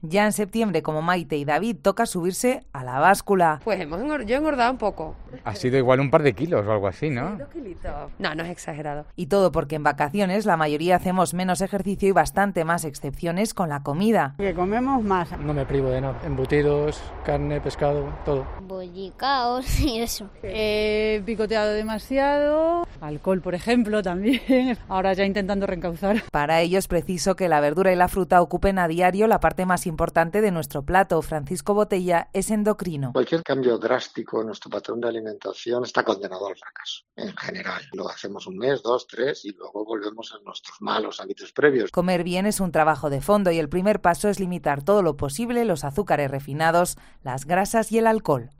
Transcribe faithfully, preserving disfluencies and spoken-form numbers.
Ya en septiembre, como Maite y David, toca subirse a la báscula. Pues hemos engordado, yo he engordado un poco. Ha sido igual un par de kilos o algo así, ¿no? Sí, dos kilitos. No, no es exagerado. Y todo porque en vacaciones la mayoría hacemos menos ejercicio y bastante más excepciones con la comida. Que comemos más. No me privo de nada. Embutidos, carne, pescado, todo. Bollicaos y eso. He picoteado demasiado. Alcohol, por ejemplo, también. Ahora ya intentando reencauzar. Para ello es preciso que la verdura y la fruta ocupen a diario la parte más importante de nuestro plato. Francisco Botella es endocrino. Cualquier cambio drástico en nuestro patrón de alimentación está condenado al fracaso, en general. Lo hacemos un mes, dos, tres y luego volvemos a nuestros malos hábitos previos. Comer bien es un trabajo de fondo y el primer paso es limitar todo lo posible los azúcares refinados, las grasas y el alcohol.